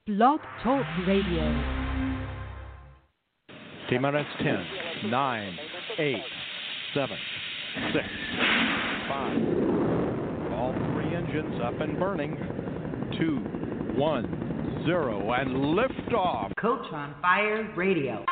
Blog Talk Radio. T-minus 10, 9, 8, 7, 6, 5. All three engines up and burning. 2, 1, 0, and liftoff. Coach on Fire Radio.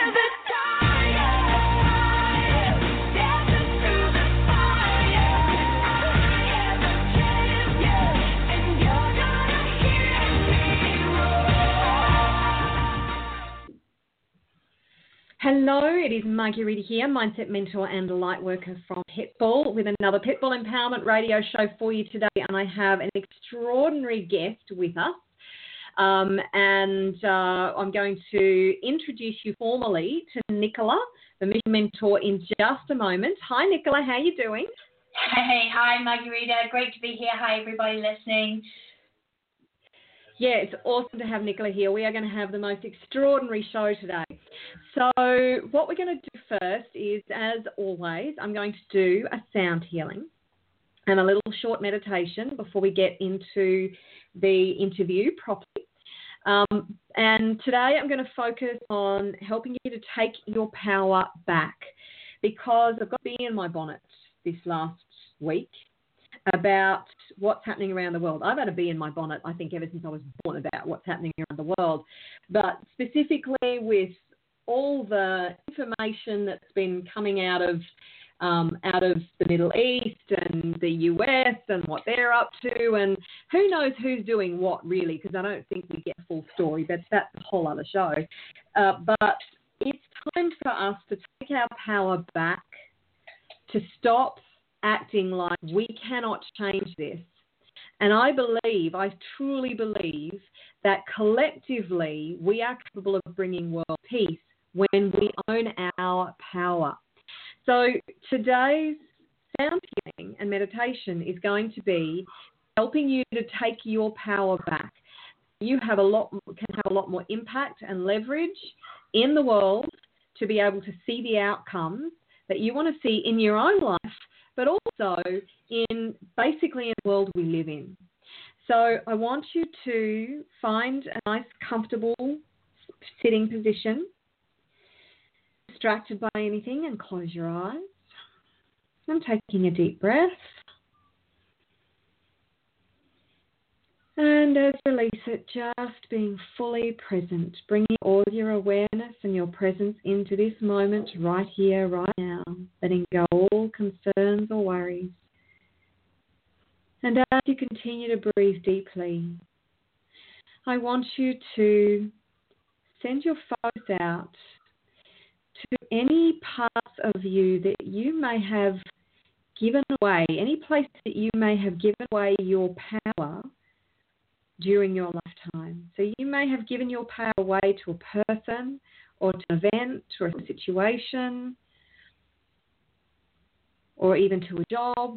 Hello, it is Maggie Reedy here, Mindset Mentor and Lightworker from Pitbull, with another Pitbull Empowerment Radio show for you today. And I have an extraordinary guest with us. I'm going to introduce you formally to Nicola, the Mission Mentor, in just a moment. Hi, Nicola. How are you doing? Hey, hi, Maggie Reedy. Great to be here. Hi, everybody listening. Yeah, it's awesome to have Nicola here. We are going to have the most extraordinary show today. So what we're going to do first is, as always, I'm going to do a sound healing and a little short meditation before we get into the interview properly. And today I'm going to focus on helping you to take your power back, because I've got to be in my bonnet this last week about what's happening around the world. I've had a bee in my bonnet, I think, ever since I was born, about what's happening around the world. But specifically with all the information that's been coming out of the Middle East and the US and what they're up to, and who knows who's doing what, really, because I don't think we get a full story, but that's a whole other show. But it's time for us to take our power back, to stop acting like we cannot change this. And I truly believe that collectively we are capable of bringing world peace when we own our power. So today's sound healing and meditation is going to be helping you to take your power back. You can have a lot more impact and leverage in the world to be able to see the outcomes that you want to see in your own life, but also in basically in the world we live in. So I want you to find a nice, comfortable sitting position, distracted by anything, and close your eyes. I'm taking a deep breath. And as you release it, just being fully present, bringing all your awareness and your presence into this moment right here, right now, letting go all concerns or worries. And as you continue to breathe deeply, I want you to send your focus out to any parts of you that you may have given away, any place that you may have given away your power during your lifetime. So you may have given your power away to a person or to an event or a situation or even to a job.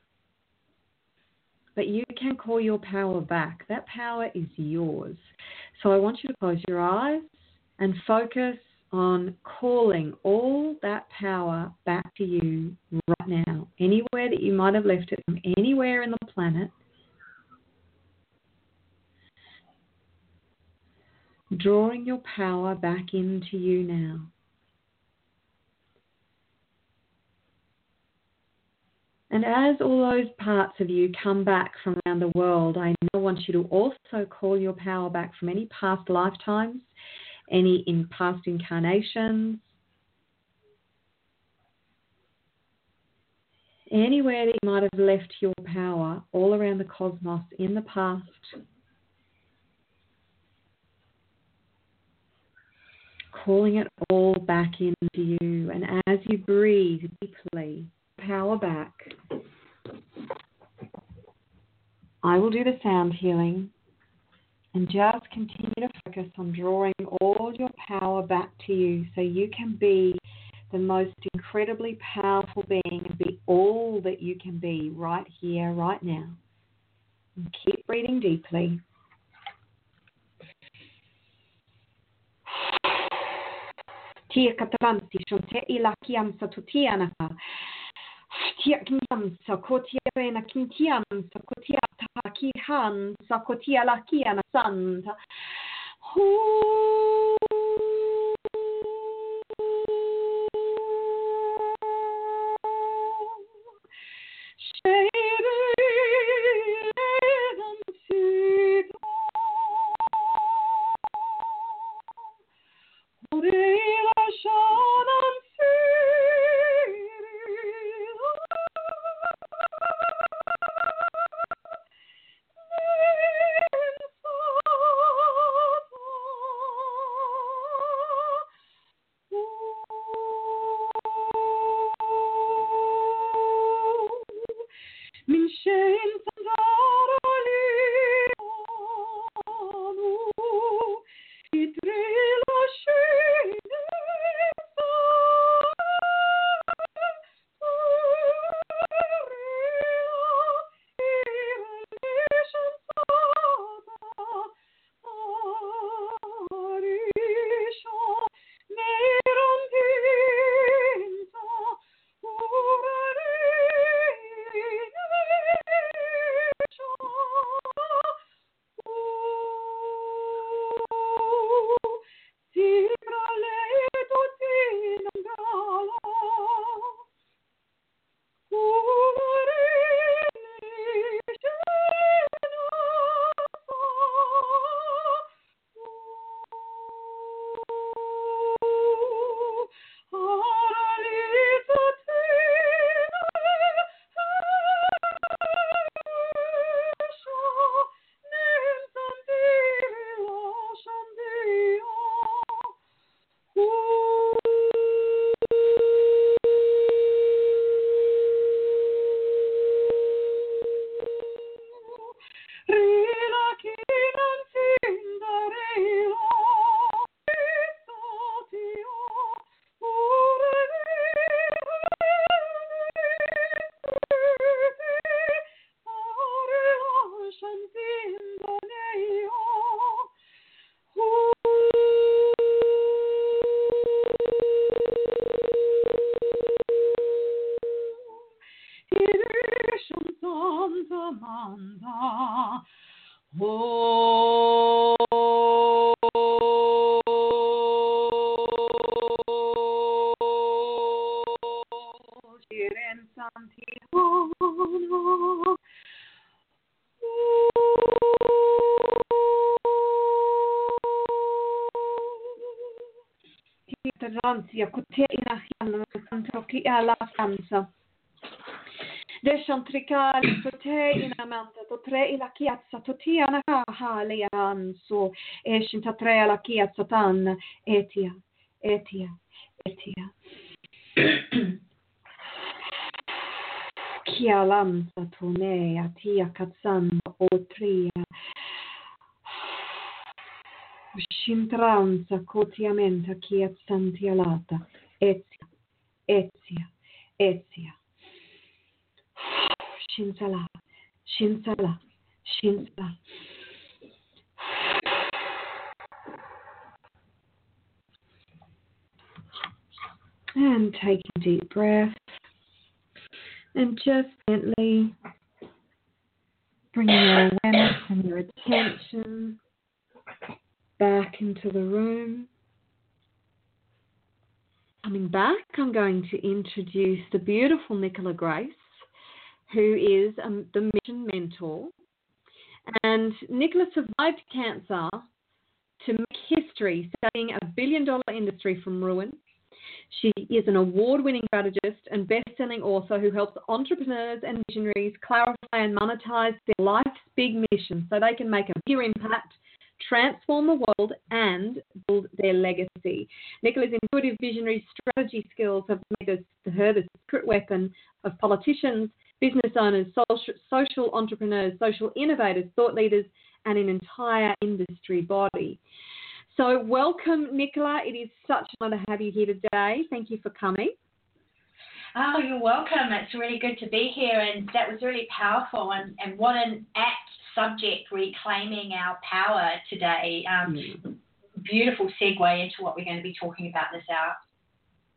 But you can call your power back. That power is yours. So I want you to close your eyes and focus on calling all that power back to you right now. Anywhere that you might have left it from, anywhere in the planet. Drawing your power back into you now. And as all those parts of you come back from around the world, I now want you to also call your power back from any past lifetimes, any in past incarnations, anywhere that you might have left your power all around the cosmos in the past. Calling it all back into you. And as you breathe deeply, power back, I will do the sound healing and just continue to focus on drawing all your power back to you so you can be the most incredibly powerful being and be all that you can be right here, right now. And keep breathing deeply. Tia katavanti shonte ilakiam satutianaka. Tia kiam sakotia vena kintiam sakotia takihan sakotia lakiana santa. Rantia kuteina hiana santrokia la kansa. Deshantrikali toteina manta totre ila kiatsa totiana halianso eshinta tre la kiatsa tan etia. Kialansa tonea tia katsanda otria. Shintranza cotiamenta kiat santialata. Etia. Shinsala. And take a deep breath. And just gently bring your awareness and your attention back into the room. Coming back, I'm going to introduce the beautiful Nicola Grace, who is the Mission Mentor. And Nicola survived cancer to make history, starting a billion-dollar industry from ruin. She is an award-winning strategist and best-selling author who helps entrepreneurs and visionaries clarify and monetize their life's big mission so they can make a bigger impact, transform the world, and build their legacy. Nicola's intuitive visionary strategy skills have made her the secret weapon of politicians, business owners, social entrepreneurs, social innovators, thought leaders, and an entire industry body. So welcome, Nicola. It is such an honor to have you here today. Thank you for coming. Oh, you're welcome. It's really good to be here, and that was really powerful, and what an apt subject, reclaiming our power today. Beautiful segue into what we're going to be talking about this hour.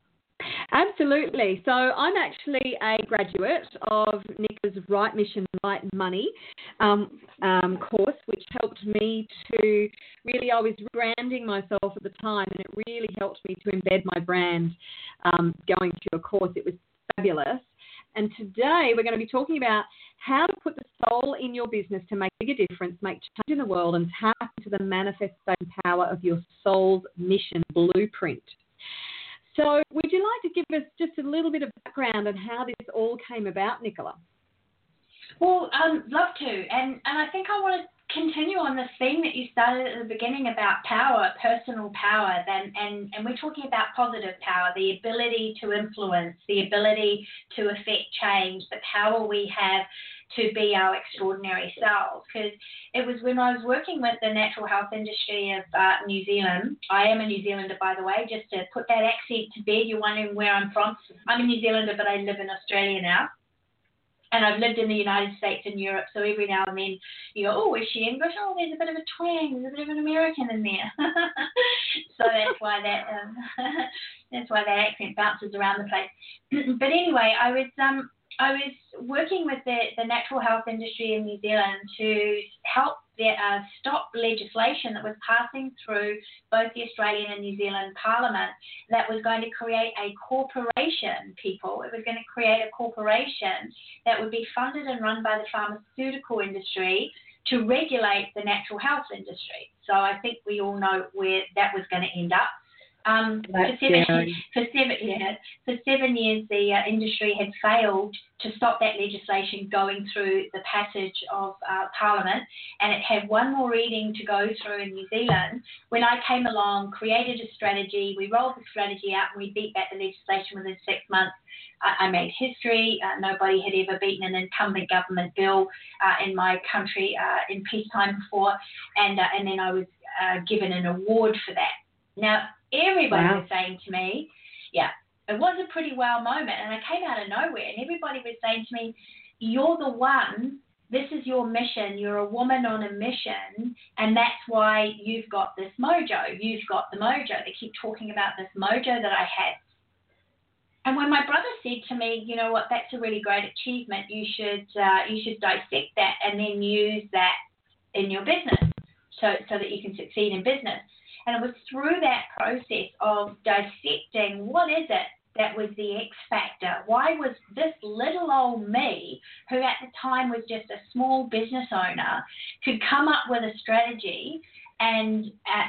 Absolutely. So I'm actually a graduate of Nicola's Right Mission, Right Money course, which helped me to really, I was branding myself at the time, and it really helped me to embed my brand going through a course. It was fabulous. And today we're going to be talking about how to put the soul in your business to make a bigger difference, make change in the world, and tap into the manifestation power of your soul's mission blueprint. So would you like to give us just a little bit of background on how this all came about, Nicola? Well, love to. And I think I want to continue on the theme that you started at the beginning about power, personal power. And we're talking about positive power, the ability to influence, the ability to affect change, the power we have to be our extraordinary selves. Because it was when I was working with the natural health industry of New Zealand. I am a New Zealander, by the way, just to put that accent to bed. You're wondering where I'm from. I'm a New Zealander, but I live in Australia now. And I've lived in the United States and Europe, so every now and then you go, oh, is she English? Oh, there's a bit of a twang, there's a bit of an American in there. So that's why that accent bounces around the place. But anyway, I was working with the natural health industry in New Zealand to help stop legislation that was passing through both the Australian and New Zealand Parliament that was going to create a corporation, people. It was going to create a corporation that would be funded and run by the pharmaceutical industry to regulate the natural health industry. So I think we all know where that was going to end up. For 7 years, the industry had failed to stop that legislation going through the passage of Parliament, and it had one more reading to go through in New Zealand. When I came along, created a strategy, we rolled the strategy out, and we beat back the legislation within 6 months. I made history. Nobody had ever beaten an incumbent government bill in my country in peacetime before, and then I was given an award for that. Now, everybody was saying to me, it was a pretty wow moment, and I came out of nowhere, and everybody was saying to me, you're the one, this is your mission, you're a woman on a mission, and that's why you've got this mojo, you've got the mojo. They keep talking about this mojo that I had. And when my brother said to me, you know what, that's a really great achievement, you should dissect that and then use that in your business so that you can succeed in business. And it was through that process of dissecting what is it that was the X factor. Why was this little old me, who at the time was just a small business owner, could come up with a strategy and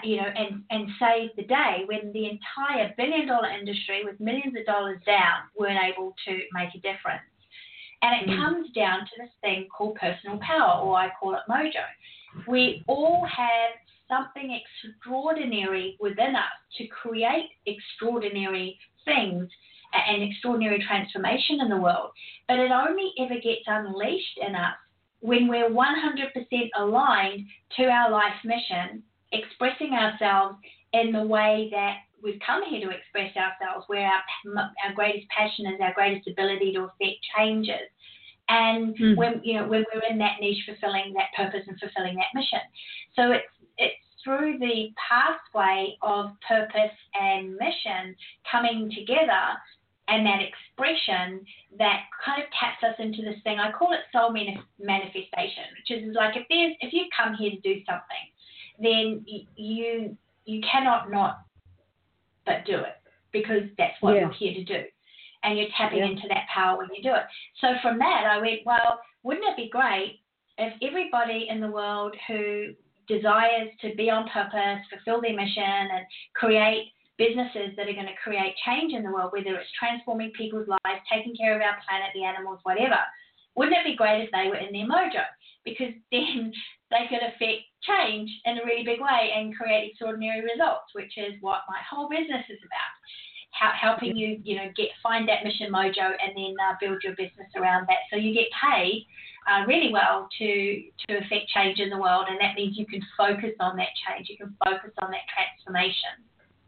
save the day when the entire billion-dollar industry with millions of dollars down weren't able to make a difference. And it comes down to this thing called personal power, or I call it mojo. We all have something extraordinary within us to create extraordinary things and extraordinary transformation in the world. But it only ever gets unleashed in us when we're 100% aligned to our life mission, expressing ourselves in the way that we've come here to express ourselves, where our greatest passion is, our greatest ability to affect changes. And when we're in that niche, fulfilling that purpose and fulfilling that mission. So it's through the pathway of purpose and mission coming together and that expression that kind of taps us into this thing. I call it soul manifestation, which is like if you come here to do something, then you cannot not but do it, because that's what you're here to do. And you're tapping into that power when you do it. So from that, I went, well, wouldn't it be great if everybody in the world who desires to be on purpose, fulfill their mission, and create businesses that are going to create change in the world, whether it's transforming people's lives, taking care of our planet, the animals, whatever, wouldn't it be great if they were in their mojo? Because then they could affect change in a really big way and create extraordinary results, which is what my whole business is about. Helping you, find that mission mojo and then build your business around that. So you get paid really well to affect change in the world, and that means you can focus on that change. You can focus on that transformation.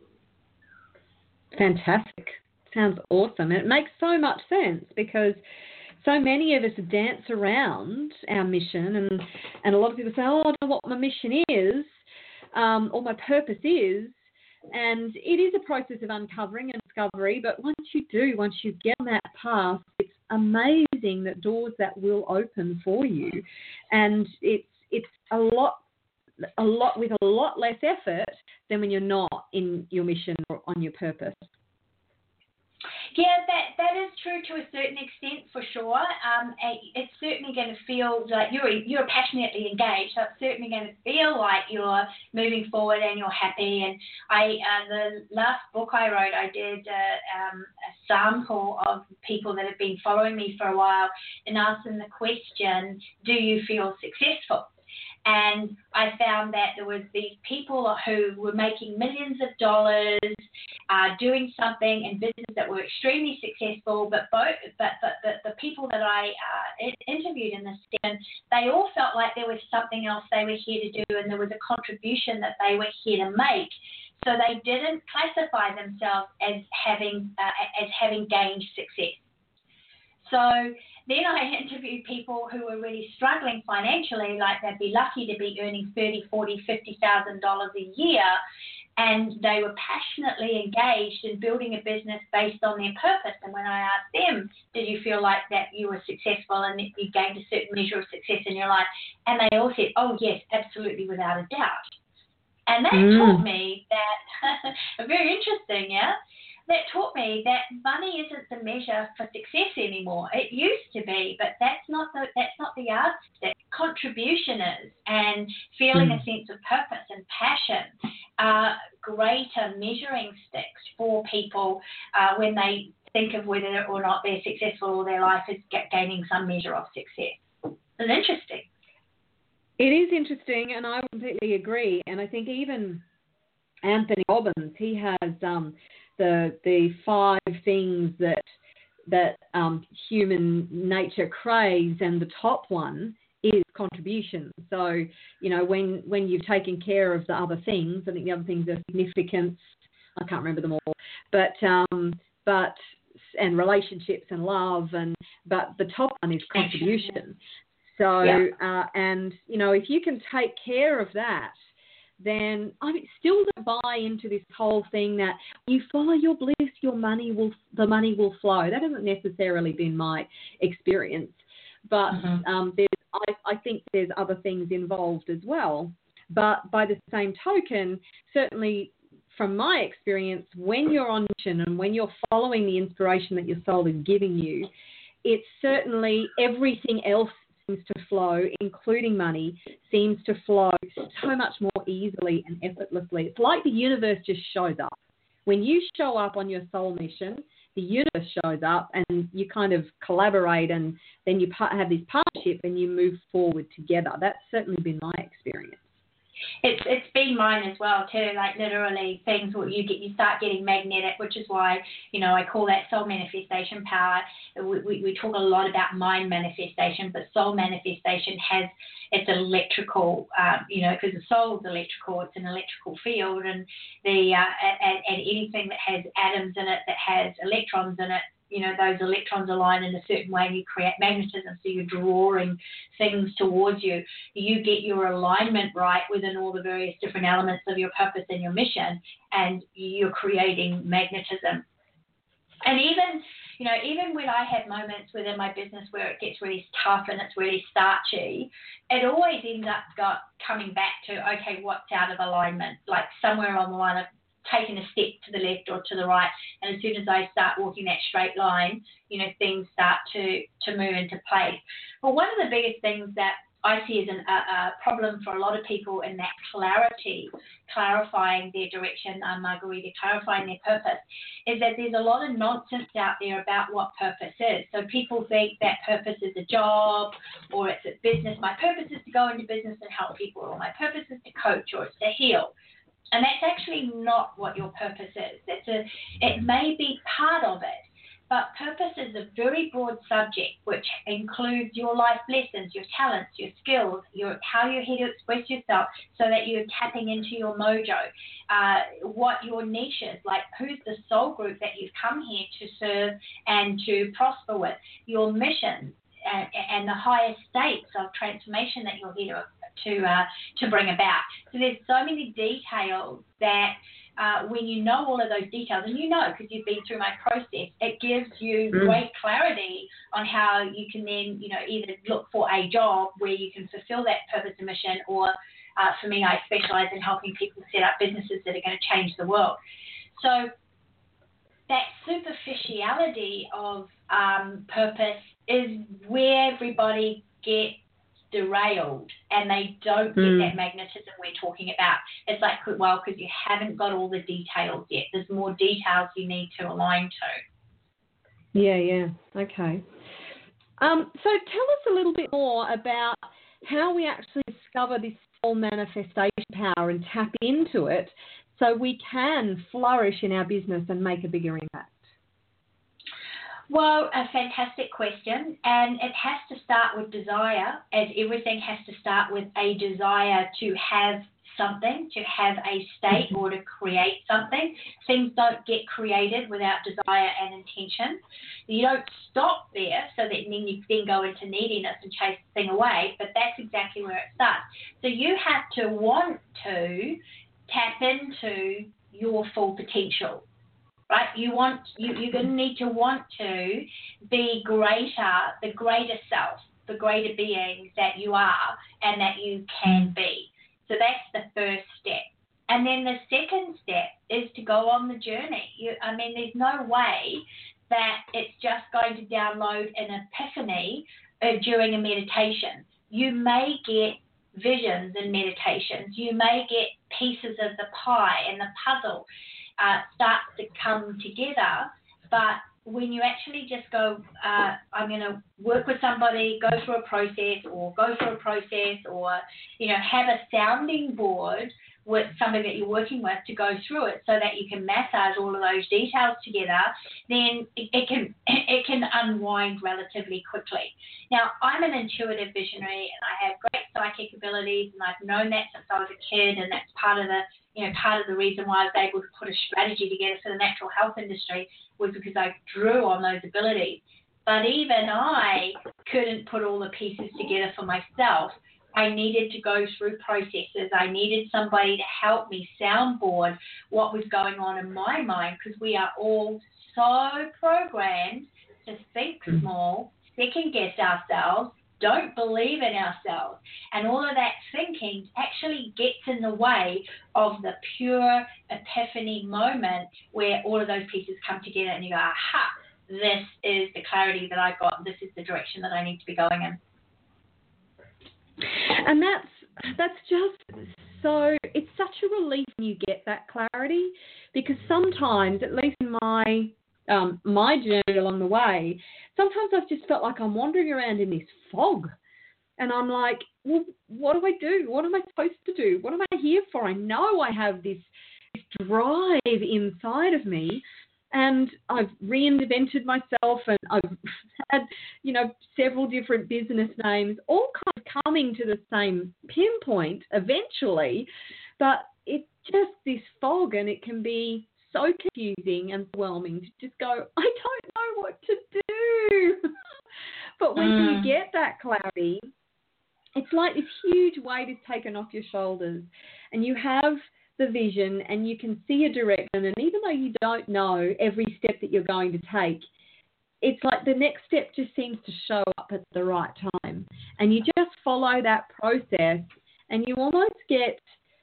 Fantastic. Sounds awesome. And it makes so much sense, because so many of us dance around our mission, and a lot of people say, oh, I don't know what my mission is or my purpose is. And it is a process of uncovering, and it's discovery, but once you get on that path, it's amazing the doors that will open for you, and it's a lot with a lot less effort than when you're not in your mission or on your purpose. Yeah, that is true to a certain extent, for sure. It's certainly going to feel like you're passionately engaged. So it's certainly going to feel like you're moving forward and you're happy. And the last book I wrote, I did a sample of people that have been following me for a while and asked them the question, do you feel successful? And I found that there was these people who were making millions of dollars, doing something in business that were extremely successful, but the people that I interviewed in this session, they all felt like there was something else they were here to do, and there was a contribution that they were here to make. So they didn't classify themselves as having gained success. So then I interviewed people who were really struggling financially, like they'd be lucky to be earning $30,000, $40,000, $50,000 a year, and they were passionately engaged in building a business based on their purpose. And when I asked them, did you feel like that you were successful and that you gained a certain measure of success in your life? And they all said, oh, yes, absolutely, without a doubt. And that taught me that, very interesting, yeah? That taught me that money isn't the measure for success anymore. It used to be, but that's not the yardstick. Contribution is, and feeling a sense of purpose and passion are greater measuring sticks for people when they think of whether or not they're successful or their life is gaining some measure of success. It's interesting. It is interesting, and I completely agree. And I think even Anthony Robbins, he has the 5 things that human nature craves, and the top one is contribution. So, you know, when you've taken care of the other things, I think the other things are significance. I can't remember them all, but and relationships and love, but the top one is contribution. So, and you know, if you can take care of that, then I still don't buy into this whole thing that you follow your bliss, the money will flow. That hasn't necessarily been my experience, but I think there's other things involved as well. But by the same token, certainly from my experience, when you're on mission and when you're following the inspiration that your soul is giving you, it's certainly everything else seems to flow, including money, seems to flow so much more easily and effortlessly. It's like the universe just shows up. When you show up on your soul mission, the universe shows up and you kind of collaborate, and then you have this partnership and you move forward together. That's certainly been my experience. It's been mine as well too. Like literally things what you start getting magnetic, which is why, you know, I call that soul manifestation power. We talk a lot about mind manifestation, but soul manifestation it's electrical, you know, because the soul is electrical. It's an electrical field, and and anything that has atoms in it, that has electrons in it, you know, those electrons align in a certain way and you create magnetism, so you're drawing things towards you. You get your alignment right within all the various different elements of your purpose and your mission, and you're creating magnetism. And even when I have moments within my business where it gets really tough and it's really starchy, it always ends up coming back to, okay, what's out of alignment? Like somewhere on the line of taking a step to the left or to the right, and as soon as I start walking that straight line, you know, things start to move into place. But one of the biggest things that I see as a problem for a lot of people in that clarifying their direction, Margarita, clarifying their purpose, is that there's a lot of nonsense out there about what purpose is. So people think that purpose is a job, or it's a business. My purpose is to go into business and help people, or my purpose is to coach, or it's to heal. And that's actually not what your purpose is. It may be part of it, but purpose is a very broad subject which includes your life lessons, your talents, your skills, how you're here to express yourself so that you're tapping into your mojo, what your niche is, like who's the soul group that you've come here to serve and to prosper with, your mission, and the higher states of transformation that you're here to to bring about. So there's so many details that when you know all of those details, and you know because you've been through my process, it gives you great clarity on how you can then, either look for a job where you can fulfill that purpose and mission, or for me, I specialize in helping people set up businesses that are going to change the world. So that superficiality of purpose is where everybody gets derailed, and they don't get that magnetism we're talking about. It's like, well, because you haven't got all the details yet. There's more details you need to align to. Yeah. Okay. So tell us a little bit more about how we actually discover this soul manifestation power and tap into it so we can flourish in our business and make a bigger impact. Well, a fantastic question, and it has to start with desire, as everything has to start with a desire to have something, to have a state, or to create something. Things don't get created without desire and intention. You don't stop there so that then you then go into neediness and chase the thing away, but that's exactly where it starts. So you have to want to tap into your full potential. Right, you're going to need to want to be greater, the greater self, the greater being that you are and that you can be. So that's the first step. And then the second step is to go on the journey. There's no way that it's just going to download an epiphany during a meditation. You may get visions in meditations. You may get pieces of the pie and the puzzle starts to come together, but when you actually just go, I'm going to work with somebody, go through a process, or have a sounding board with somebody that you're working with to go through it, so that you can massage all of those details together, then it can unwind relatively quickly. Now, I'm an intuitive visionary, and I have great psychic abilities, and I've known that since I was a kid, and that's part of the reason why I was able to put a strategy together for the natural health industry, was because I drew on those abilities. But even I couldn't put all the pieces together for myself. I needed to go through processes. I needed somebody to help me soundboard what was going on in my mind, because we are all so programmed to think small, second-guess ourselves, don't believe in ourselves. And all of that thinking actually gets in the way of the pure epiphany moment where all of those pieces come together and you go, aha, this is the clarity that I got. This is the direction that I need to be going in. And that's just so, it's such a relief when you get that clarity, because sometimes, at least in my journey along the way, sometimes I've just felt like I'm wandering around in this fog, and I'm like, well, what do I do? What am I supposed to do? What am I here for? I know I have this drive inside of me, and I've reinvented myself, and I've had, several different business names, all kind of coming to the same pinpoint eventually, but it's just this fog, and it can be so confusing and overwhelming to just go, I don't know what to do. But when you get that clarity, it's like this huge weight is taken off your shoulders, and you have the vision, and you can see a direction, and even though you don't know every step that you're going to take, it's like the next step just seems to show up at the right time, and you just follow that process, and you almost get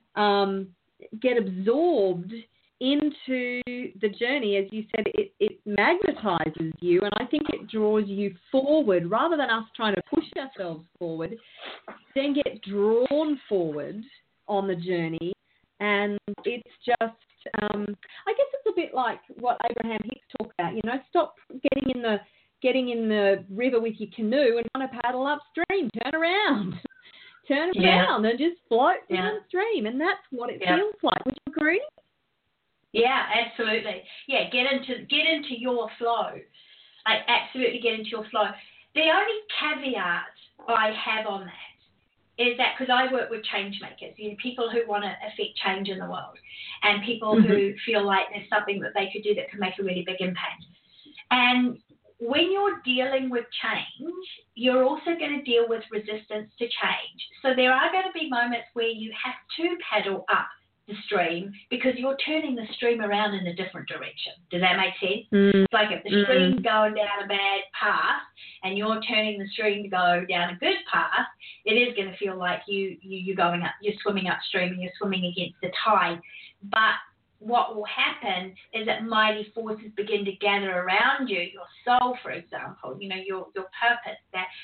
absorbed into the journey. As you said, it magnetizes you, and I think it draws you forward rather than us trying to push ourselves forward. Then get drawn forward on the journey, and it's just, I guess it's a bit like what Abraham Hicks talked about. Stop getting in the river with your canoe and want to paddle upstream. Turn around and just float downstream, and that's what it feels like. Would you agree? Yeah, absolutely. Yeah, get into your flow. I absolutely get into your flow. The only caveat I have on that is that, because I work with change makers, people who want to affect change in the world, and people who feel like there's something that they could do that could make a really big impact. And when you're dealing with change, you're also going to deal with resistance to change. So there are going to be moments where you have to paddle up the stream because you're turning the stream around in a different direction. Does that make sense? It's like if the stream's going down a bad path and you're turning the stream to go down a good path, it is going to feel like you're going up, you're swimming upstream and you're swimming against the tide. But what will happen is that mighty forces begin to gather around you, your soul, for example, your purpose,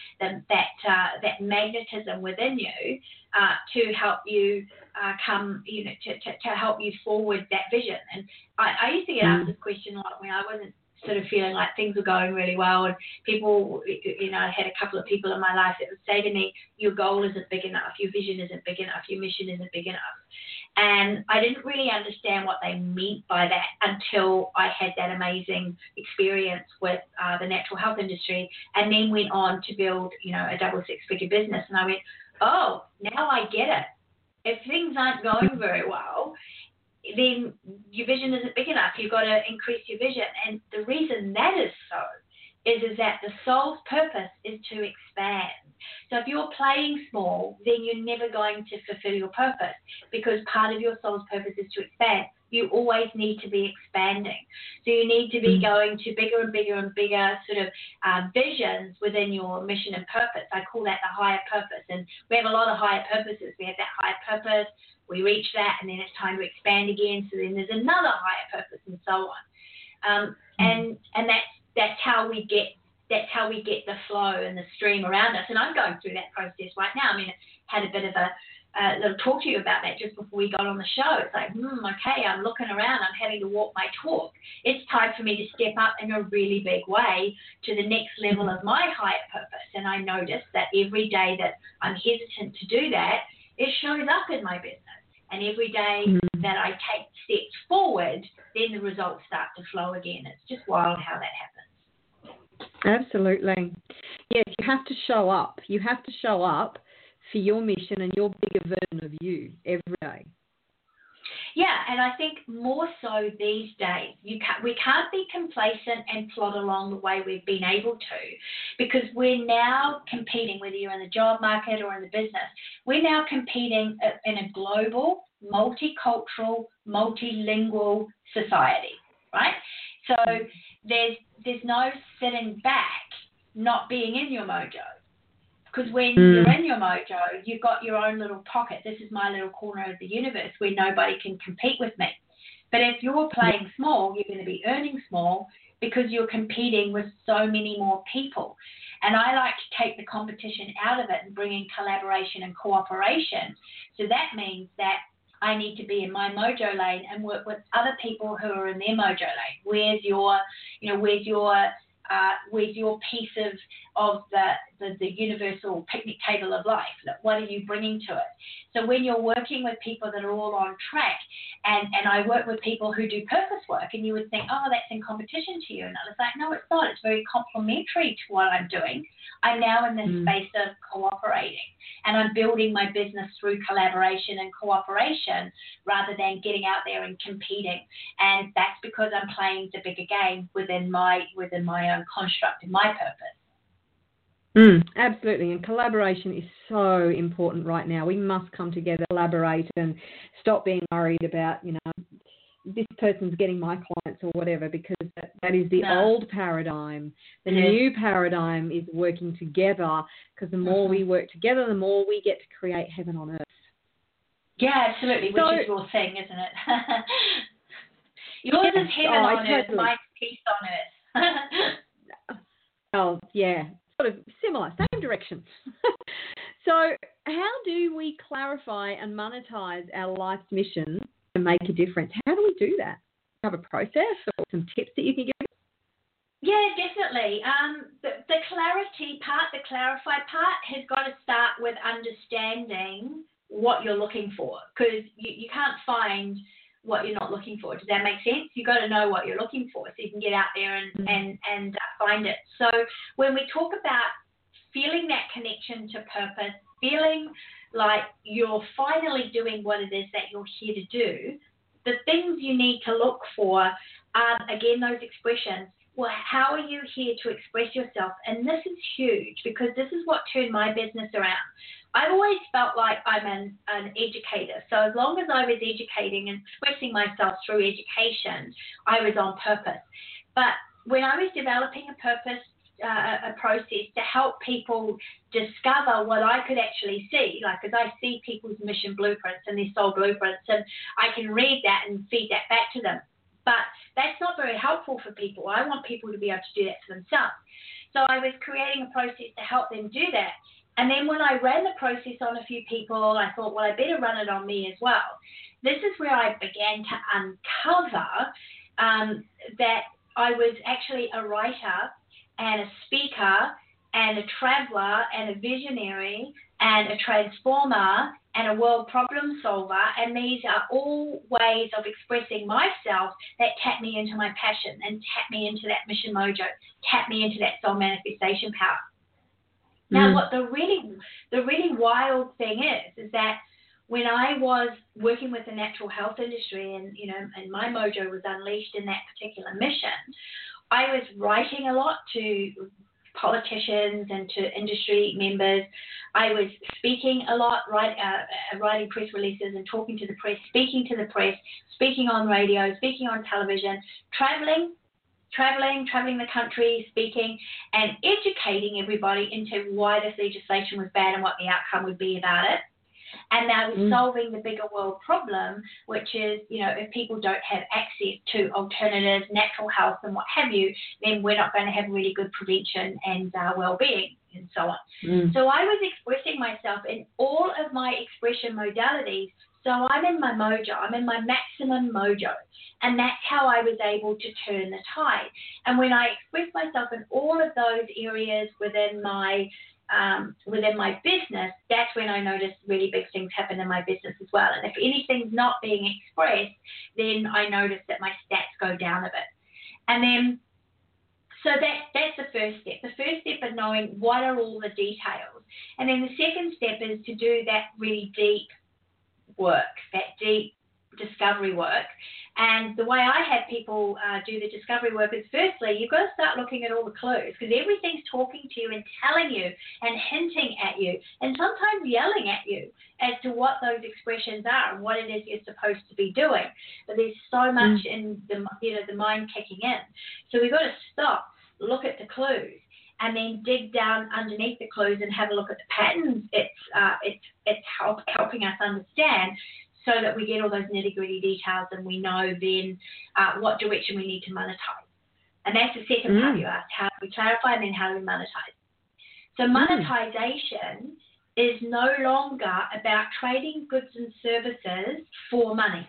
that magnetism within you, to help you come, to help you forward that vision. And I used to get asked this question a lot when I wasn't sort of feeling like things were going really well, and people, I had a couple of people in my life that would say to me, your goal isn't big enough, your vision isn't big enough, your mission isn't big enough. And I didn't really understand what they meant by that until I had that amazing experience with the natural health industry, and then went on to build, a double six-figure business. And I went, oh, now I get it. If things aren't going very well, then your vision isn't big enough. You've got to increase your vision. And the reason that is so is that the soul's purpose is to expand. So if you're playing small, then you're never going to fulfill your purpose, because part of your soul's purpose is to expand. You always need to be expanding. So you need to be going to bigger and bigger and bigger sort of visions within your mission and purpose. I call that the higher purpose. And we have a lot of higher purposes. We have that higher purpose, we reach that, and then it's time to expand again. So then there's another higher purpose, and so on. And that's how we get the flow and the stream around us. And I'm going through that process right now. I mean, I had a bit of a little talk to you about that just before we got on the show. It's like, okay, I'm looking around, I'm having to walk my talk. It's time for me to step up in a really big way to the next level of my higher purpose. And I notice that every day that I'm hesitant to do that, it shows up in my business. And every day that I take steps forward, then the results start to flow again. It's just wild how that happens. Absolutely. Yes, you have to show up. You have to show up for your mission and your bigger version of you every day. Yeah, and I think more so these days, we can't be complacent and plod along the way we've been able to, because we're now competing, whether you're in the job market or in the business, we're now competing in a global, multicultural, multilingual society, right? So there's no sitting back, not being in your mojo. Because when you're in your mojo, you've got your own little pocket. This is my little corner of the universe where nobody can compete with me. But if you're playing small, you're going to be earning small because you're competing with so many more people. And I like to take the competition out of it and bring in collaboration and cooperation. So that means that I need to be in my mojo lane and work with other people who are in their mojo lane. Where's your piece of the universal picnic table of life? What are you bringing to it? So when you're working with people that are all on track, and I work with people who do purpose work, and you would think, oh, that's in competition to you. And I was like, no, it's not. It's very complementary to what I'm doing. I'm now in this space of cooperating, and I'm building my business through collaboration and cooperation rather than getting out there and competing. And that's because I'm playing the bigger game within my own construct and my purpose. Absolutely, and collaboration is so important right now. We must come together, collaborate, and stop being worried about, this person's getting my clients or whatever, because that is the old paradigm. The new paradigm is working together, because the more we work together, the more we get to create heaven on earth. Yeah, absolutely, which is your thing, isn't it? Yours is heaven on earth, mine's peace on earth. Oh, yeah. Sort of similar, same direction. So how do we clarify and monetize our life's mission and make a difference? How do we do that? Do you have a process or some tips that you can give us? Yeah, definitely. The clarity part, the clarify part has got to start with understanding what you're looking for, because you can't find what you're not looking for. Does that make sense? You've got to know what you're looking for so you can get out there and find it. So when we talk about feeling that connection to purpose, feeling like you're finally doing what it is that you're here to do, the things you need to look for are, again, those expressions. well, how are you here to express yourself? And this is huge because this is what turned my business around. I've always felt like I'm an educator. So as long as I was educating and expressing myself through education, I was on purpose. But when I was developing a purpose, a process to help people discover what I could actually see, like as I see people's mission blueprints and their soul blueprints, and I can read that and feed that back to them. But that's not very helpful for people. I want people to be able to do that for themselves. So I was creating a process to help them do that. And then when I ran the process on a few people, I thought, well, I better run it on me as well. This is where I began to uncover that I was actually a writer and a speaker and a traveler and a visionary and a transformer and a world problem solver, and these are all ways of expressing myself that tap me into my passion and tap me into that mission mojo, tap me into that soul manifestation power. Now, what the really wild thing is that when I was working with the natural health industry and my mojo was unleashed in that particular mission, I was writing a lot to politicians and to industry members. I was speaking a lot, writing press releases and talking to the press, speaking to the press, speaking on radio, speaking on television, traveling the country, speaking and educating everybody into why this legislation was bad and what the outcome would be about it. And I was solving the bigger world problem, which is, if people don't have access to alternatives, natural health and what have you, then we're not going to have really good prevention and well-being and so on. So I was expressing myself in all of my expression modalities. So I'm in my mojo. I'm in my maximum mojo. And that's how I was able to turn the tide. And when I expressed myself in all of those areas within my business, that's when I noticed really big things happen in my business as well. And if anything's not being expressed, then I notice that my stats go down a bit. And then, so that's the first step. The first step is knowing what are all the details. And then the second step is to do that really deep work, that deep discovery work. And the way I have people do the discovery work is, firstly, you've got to start looking at all the clues, because everything's talking to you and telling you and hinting at you and sometimes yelling at you as to what those expressions are and what it is you're supposed to be doing. But there's so much in the mind kicking in. So we've got to stop, look at the clues, and then dig down underneath the clues and have a look at the patterns it's helping us understand, so that we get all those nitty-gritty details and we know then what direction we need to monetize. And that's the second part you asked, how do we clarify and then how do we monetize? So monetization is no longer about trading goods and services for money.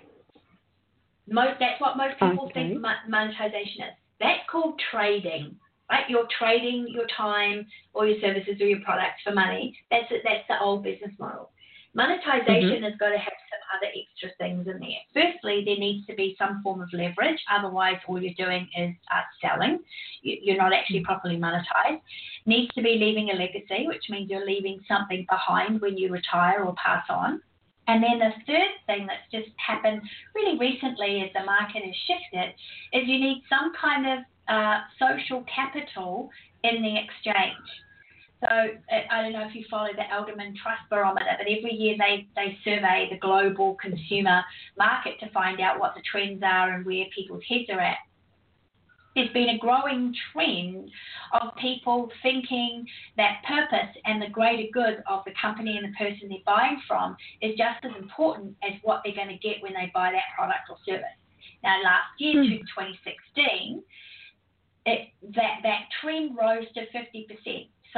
That's what most people think monetization is. That's called trading, right? You're trading your time or your services or your products for money. That's the old business model. Monetization has got to have some other extra things in there. Firstly, there needs to be some form of leverage. Otherwise, all you're doing is selling. You're not actually properly monetized. Needs to be leaving a legacy, which means you're leaving something behind when you retire or pass on. And then the third thing that's just happened really recently as the market has shifted is you need some kind of social capital in the exchange. So I don't know if you follow the Alderman Trust Barometer, but every year they survey the global consumer market to find out what the trends are and where people's heads are at. There's been a growing trend of people thinking that purpose and the greater good of the company and the person they're buying from is just as important as what they're going to get when they buy that product or service. Now, last year, to 2016, that trend rose to 50%. So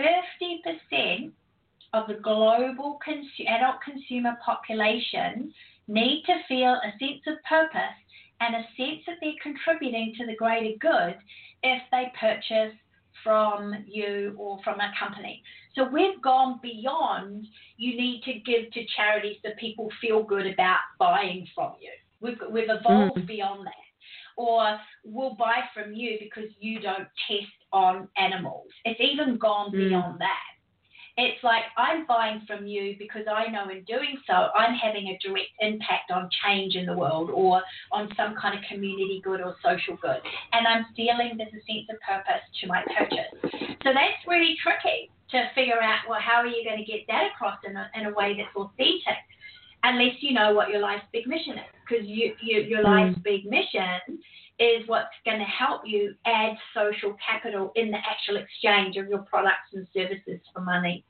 50% of the global adult consumer population need to feel a sense of purpose and a sense that they're contributing to the greater good if they purchase from you or from a company. So we've gone beyond you need to give to charities so people feel good about buying from you. We've evolved beyond that. Or we'll buy from you because you don't test on animals. It's even gone beyond that. It's like I'm buying from you because I know in doing so I'm having a direct impact on change in the world or on some kind of community good or social good. And I'm feeling there's a sense of purpose to my purchase. So that's really tricky to figure out, well, how are you going to get that across in a way that's authentic, unless you know what your life's big mission is, because your life's big mission is what's going to help you add social capital in the actual exchange of your products and services for money.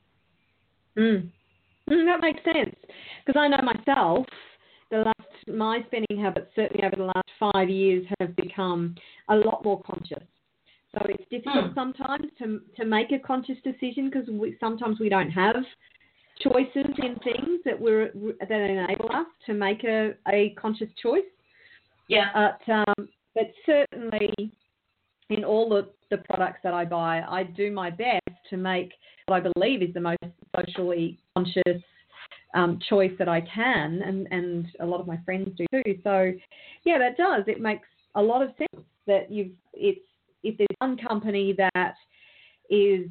That makes sense, because I know myself, my spending habits certainly over the last 5 years have become a lot more conscious. So it's difficult sometimes to make a conscious decision, because sometimes we don't have choices in things that enable us to make a conscious choice. Yeah. But certainly in all the products that I buy, I do my best to make what I believe is the most socially conscious choice that I can, and a lot of my friends do too. So, yeah, that does. It makes a lot of sense that if there's one company that is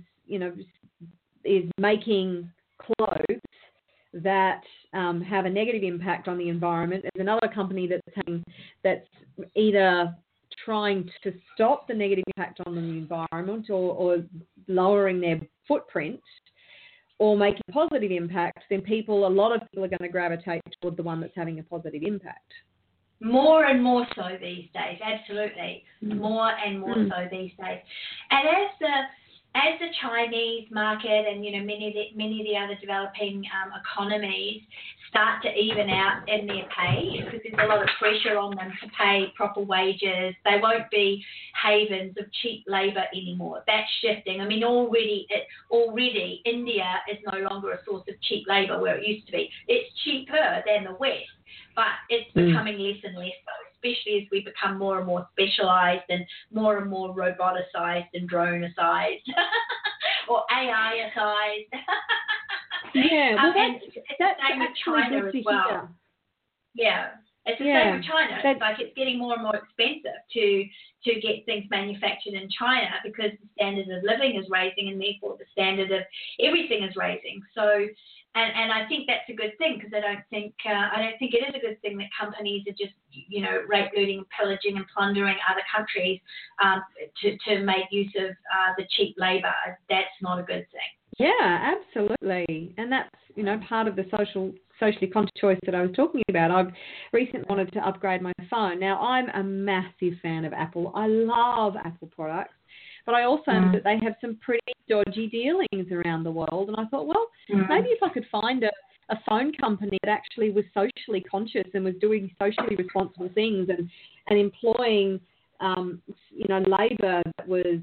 making clothes that have a negative impact on the environment, there's another company that's either trying to stop the negative impact on the environment or lowering their footprint or making a positive impact, then a lot of people are going to gravitate toward the one that's having a positive impact. More and more so these days, absolutely. More and more so these days. And as the Chinese market and many of the other developing economies start to even out in their pay, because there's a lot of pressure on them to pay proper wages, they won't be havens of cheap labour anymore. That's shifting. I mean, already India is no longer a source of cheap labour where it used to be. It's cheaper than the West, but it's becoming less and less so, especially as we become more and more specialised and more roboticized and dronicized or AI-ized. Yeah, well, it's the same with China as well. Yeah, it's the same with China. It's like it's getting more and more expensive to get things manufactured in China, because the standard of living is raising, and therefore the standard of everything is raising. So, and I think that's a good thing, because I don't think it is a good thing that companies are just rape, looting, pillaging, and plundering other countries to make use of the cheap labour. That's not a good thing. Yeah, absolutely. And that's, part of the socially conscious choice that I was talking about. I've recently wanted to upgrade my phone. Now, I'm a massive fan of Apple. I love Apple products, but I also know that they have some pretty dodgy dealings around the world. And I thought, well, maybe if I could find a phone company that actually was socially conscious and was doing socially responsible things and employing, labour that was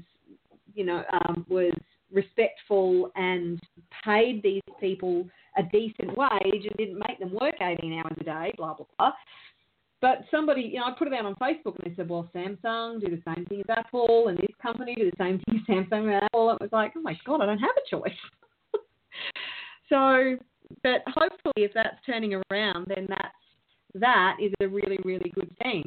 respectful and paid these people a decent wage and didn't make them work 18 hours a day, blah, blah, blah. But somebody, I put it out on Facebook, and they said, well, Samsung do the same thing as Apple, and this company do the same thing as Samsung and Apple. It was like, oh, my God, I don't have a choice. So, but hopefully if that's turning around, then that is a really, really good thing.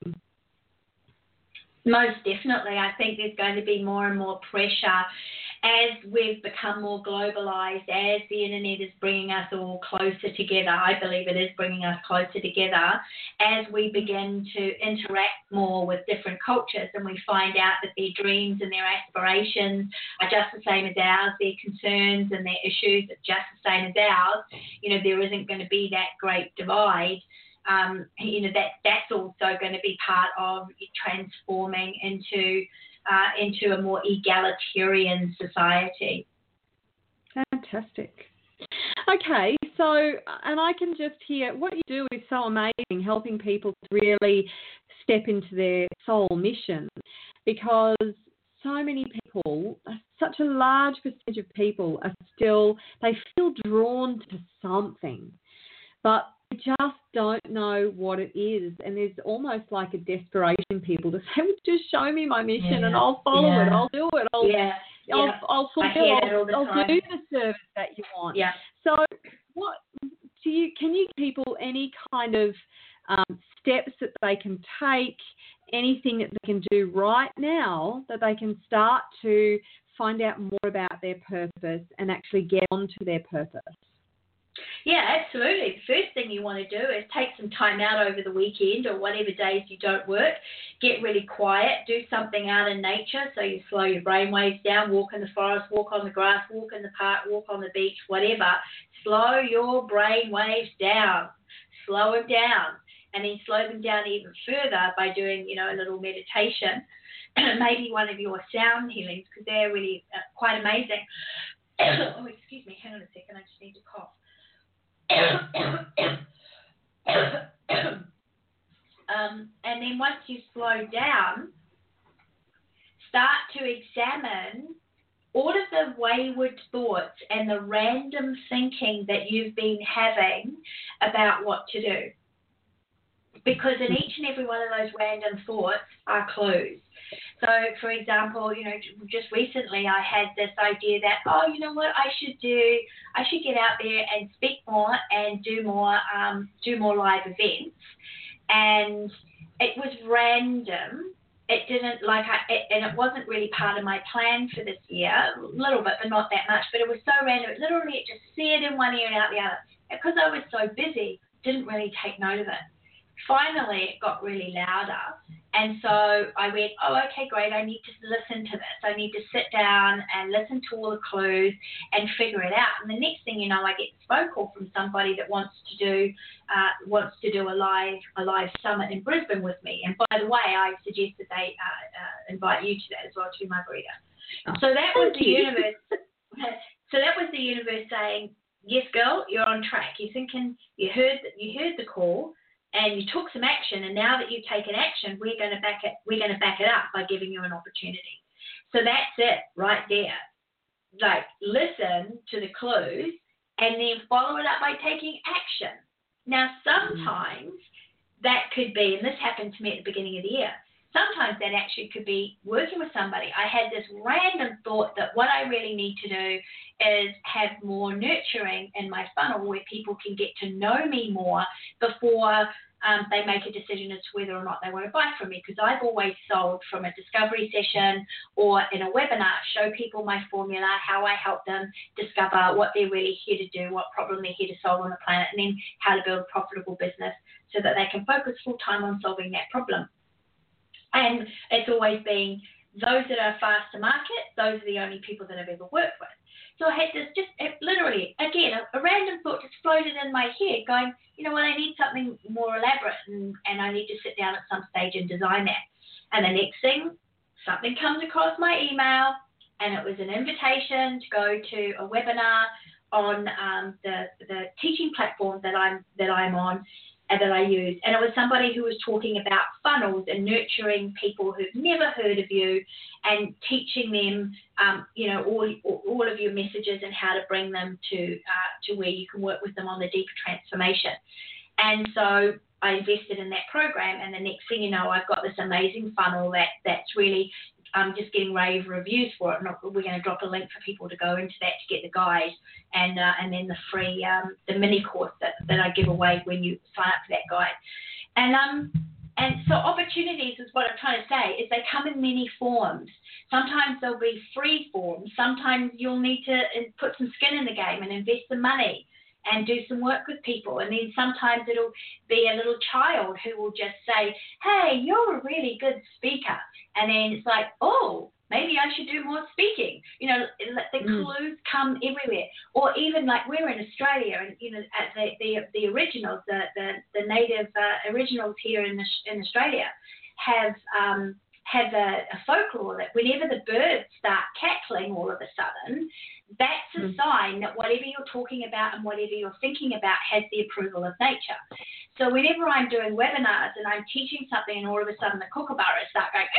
Most definitely. I think there's going to be more and more pressure as we've become more globalised, as the internet is bringing us all closer together. I believe it is bringing us closer together as we begin to interact more with different cultures, and we find out that their dreams and their aspirations are just the same as ours, their concerns and their issues are just the same as ours. There isn't going to be that great divide. That's also going to be part of transforming into a more egalitarian society. Fantastic. Okay, so, and I can just hear what you do is so amazing, helping people to really step into their soul mission, because so many people, such a large percentage of people they feel drawn to something, but they just don't know what it is, and there's almost like a desperation in people to say, well, just show me my mission and I'll follow it, I'll do it, I'll fulfill, I'll do the service that you want. Yeah. So can you give people any kind of steps that they can take, anything that they can do right now that they can start to find out more about their purpose and actually get onto their purpose? Yeah, absolutely. The first thing you want to do is take some time out over the weekend or whatever days you don't work. Get really quiet. Do something out in nature so you slow your brain waves down. Walk in the forest, walk on the grass, walk in the park, walk on the beach, whatever. Slow your brain waves down. Slow them down. And then slow them down even further by doing, a little meditation. Maybe one of your sound healings, because they're really quite amazing. Oh, excuse me. Hang on a second. I just need to cough. And then once you slow down, start to examine all of the wayward thoughts and the random thinking that you've been having about what to do. Because in each and every one of those random thoughts are clues. So, for example, just recently I had this idea that, you know what I should do? I should get out there and speak more and do more live events. And it was random. It didn't and it wasn't really part of my plan for this year. A little bit, but not that much. But it was so random. Literally, it just said in one ear and out the other. Because I was so busy, didn't really take note of it. Finally, it got really louder. And so I went, okay, great. I need to listen to this. I need to sit down and listen to all the clues and figure it out. And the next thing you know, I get this phone call from somebody that wants to do a live summit in Brisbane with me. And by the way, I suggest that they invite you to that as well too, Margarita. So that was the universe. So that was the universe saying, yes, girl, you're on track. You're thinking, you heard the call. And you took some action, and now that you've taken action, we're going to back it up by giving you an opportunity. So that's it right there. Like, listen to the clues and then follow it up by taking action. Now, sometimes that could be, and this happened to me at the beginning of the year, sometimes that actually could be working with somebody. I had this random thought that what I really need to do is have more nurturing in my funnel where people can get to know me more before they make a decision as to whether or not they want to buy from me, because I've always sold from a discovery session or in a webinar, show people my formula, how I help them discover what they're really here to do, what problem they're here to solve on the planet, and then how to build a profitable business so that they can focus full time on solving that problem. And it's always been those that are fast to market, those are the only people that I've ever worked with. So I had this literally, again, a random thought just floated in my head going, you know what, I need something more elaborate and I need to sit down at some stage and design that. And the next thing, something comes across my email and it was an invitation to go to a webinar on the teaching platform that I'm on and that I use. And it was somebody who was talking about funnels and nurturing people who've never heard of you and teaching them, all of your messages and how to bring them to where you can work with them on the deeper transformation. And so I invested in that program, and the next thing you know, I've got this amazing funnel that's really just getting rave reviews for it. And we're going to drop a link for people to go into that to get the guide and then the free, the mini course that I give away when you sign up for that guide. And so opportunities is what I'm trying to say, is they come in many forms. Sometimes they'll be free forms. Sometimes you'll need to put some skin in the game and invest some money and do some work with people. And then sometimes it'll be a little child who will just say, hey, you're a really good speaker. And then it's like, oh, maybe I should do more speaking. The clues come everywhere. Or even like we're in Australia, and the originals, the native originals here in Australia have a folklore that whenever the birds start cackling all of a sudden, that's a sign that whatever you're talking about and whatever you're thinking about has the approval of nature. So whenever I'm doing webinars and I'm teaching something and all of a sudden the kookaburras start going,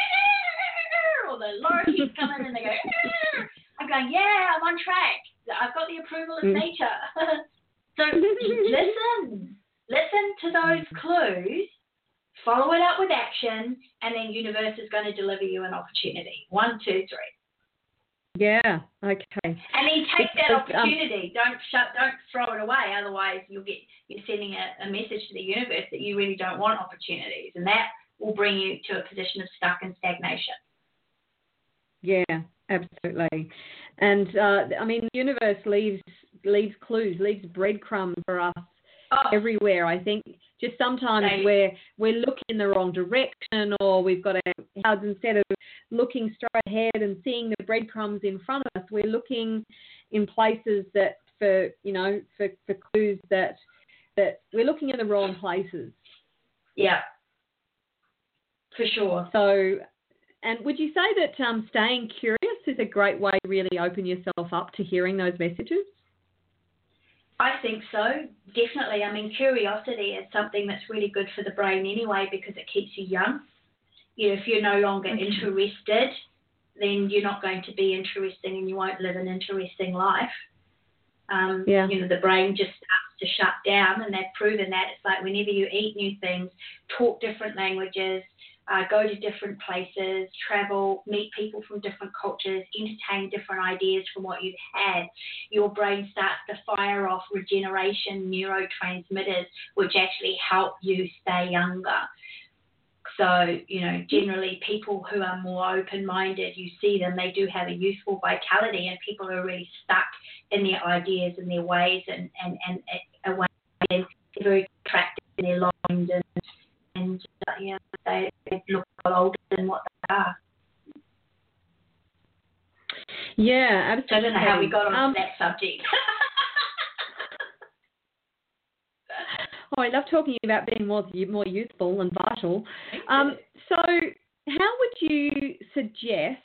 or the lorikeets come in and they go, I'm going, yeah, I'm on track. I've got the approval of nature. So listen to those clues, follow it up with action, and then universe is going to deliver you an opportunity. 1, 2, 3. Yeah. Okay. And then take that opportunity. Don't throw it away. Otherwise, you're sending a message to the universe that you really don't want opportunities, and that will bring you to a position of stuck and stagnation. Yeah, absolutely. And I mean, the universe leaves clues, leaves breadcrumbs for us everywhere. I think just sometimes we're looking in the wrong direction, or we've got our clouds, instead of looking straight ahead and seeing the breadcrumbs in front of us, we're looking in places that for clues that we're looking in the wrong places. Yeah, for sure. So, and would you say that staying curious is a great way to really open yourself up to hearing those messages? I think so, definitely. I mean, curiosity is something that's really good for the brain anyway, because it keeps you young. You know, if you're no longer interested, then you're not going to be interesting and you won't live an interesting life. You know, the brain just starts to shut down, and they've proven that. It's like whenever you eat new things, talk different languages, go to different places, travel, meet people from different cultures, entertain different ideas from what you've had, your brain starts to fire off regeneration neurotransmitters, which actually help you stay younger. So, you know, generally people who are more open-minded, you see them, they do have a youthful vitality, and people who are really stuck in their ideas and their ways and they're very attractive in their mind, and they look a lot older than what they are. Yeah, absolutely. So I don't know how we got on that subject. Oh, I love talking about being more youthful and vital. So how would you suggest,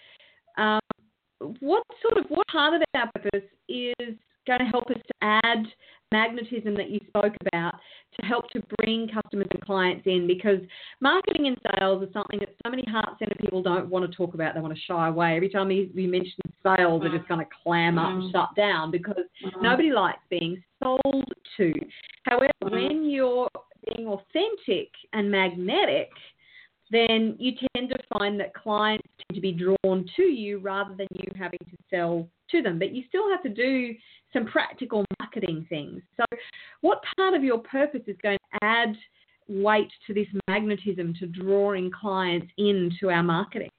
what part of our purpose is going to help us to add magnetism that you spoke about to help to bring customers and clients in? Because marketing and sales is something that so many heart-centered people don't want to talk about. They want to shy away. Every time we mention sales, they're just going to clam up and shut down, because nobody likes being sold to. However, when you're being authentic and magnetic, then you tend to find that clients tend to be drawn to you rather than you having to sell to them. But you still have to do some practical marketing things. So what part of your purpose is going to add weight to this magnetism, to drawing clients into our marketing?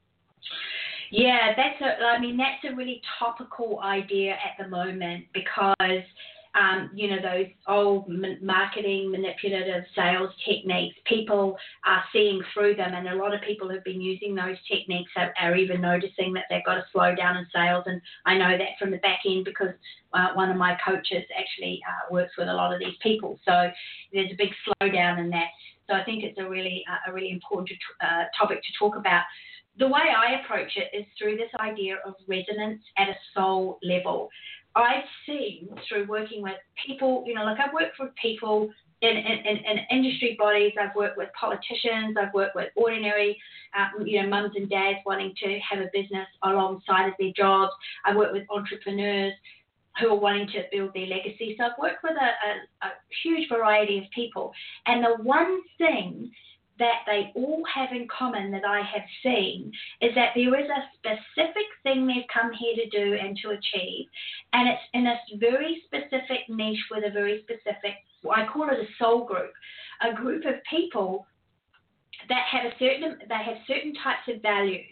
Yeah, that's a really topical idea at the moment, because you know, those old marketing manipulative sales techniques, people are seeing through them, and a lot of people who've been using those techniques are even noticing that they've got to slow down in sales. And I know that from the back end, because one of my coaches actually works with a lot of these people. So there's a big slowdown in that. So I think it's a really important topic to talk about. The way I approach it is through this idea of resonance at a soul level. I've seen through working with people, you know, like I've worked with people in industry bodies, I've worked with politicians, I've worked with ordinary, mums and dads wanting to have a business alongside of their jobs. I've worked with entrepreneurs who are wanting to build their legacy. So I've worked with a huge variety of people. And the one thing that they all have in common that I have seen is that there is a specific thing they've come here to do and to achieve, and it's in a very specific niche with a very specific, I call it a soul group, a group of people that have certain types of values.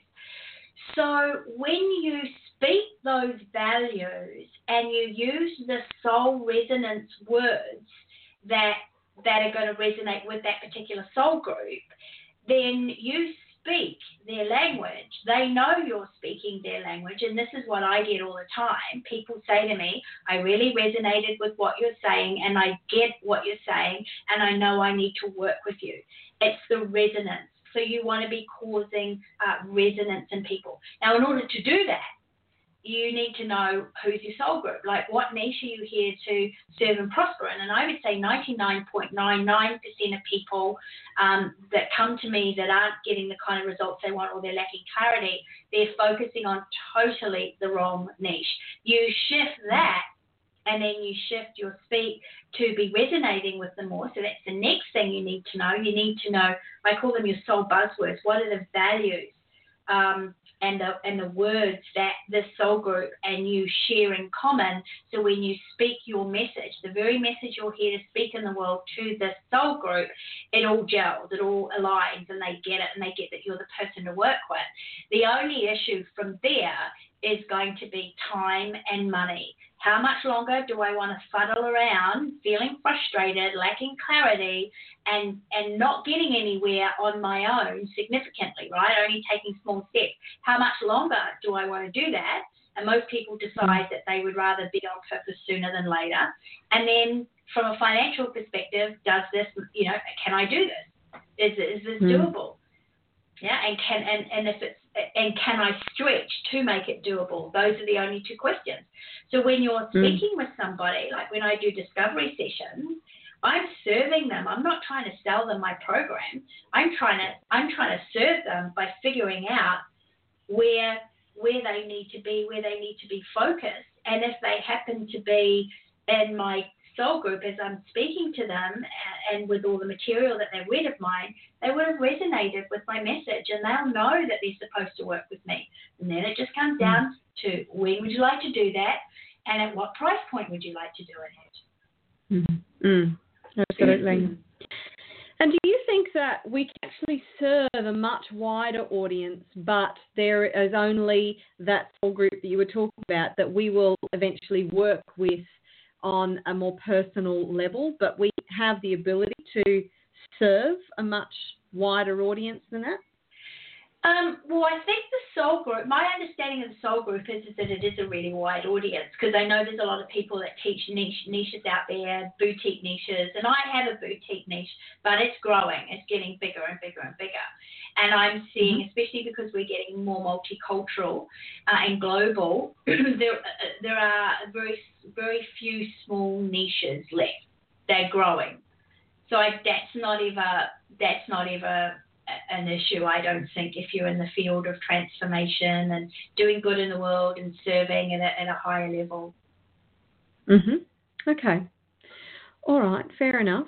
So when you speak those values and you use the soul resonance words that are going to resonate with that particular soul group, then you speak their language. They know you're speaking their language, and this is what I get all the time. People say to me, I really resonated with what you're saying, and I get what you're saying, and I know I need to work with you. It's the resonance. So you want to be causing resonance in people. Now, in order to do that, you need to know who's your soul group. Like, what niche are you here to serve and prosper in? And I would say 99.99% of people that come to me that aren't getting the kind of results they want, or they're lacking clarity, they're focusing on totally the wrong niche. You shift that, and then you shift your speak to be resonating with them more. So that's the next thing you need to know. You need to know, I call them your soul buzzwords. What are the values and the words that this soul group and you share in common. So when you speak your message, the very message you're here to speak in the world to this soul group, it all gels, it all aligns, and they get it, and they get that you're the person to work with. The only issue from there is going to be time and money. How much longer do I want to fuddle around, feeling frustrated, lacking clarity, and not getting anywhere on my own significantly, right? Only taking small steps. How much longer do I want to do that? And most people decide that they would rather be on purpose sooner than later. And then from a financial perspective, does this, can I do this? Is this doable? Yeah, and can I stretch to make it doable? Those are the only two questions. So when you're speaking with somebody, like when I do discovery sessions, I'm serving them. I'm not trying to sell them my program. I'm trying to serve them by figuring out where they need to be, where they need to be focused. And if they happen to be in my soul group as I'm speaking to them and with all the material that they've read of mine, they would have resonated with my message, and they'll know that they're supposed to work with me. And then it just comes down to, when would you like to do that, and at what price point would you like to do it at? Absolutely. And do you think that we can actually serve a much wider audience, but there is only that soul group that you were talking about that we will eventually work with on a more personal level, but we have the ability to serve a much wider audience than that? Well, I think the soul group, my understanding of the soul group is that it is a really wide audience, because I know there's a lot of people that teach niches out there, boutique niches, and I have a boutique niche, but it's growing. It's getting bigger and bigger and bigger. And I'm seeing, especially because we're getting more multicultural and global, there are very, very few small niches left. They're growing. So that's not ever an issue, I don't think, if you're in the field of transformation and doing good in the world and serving at a higher level. Okay. All right, fair enough.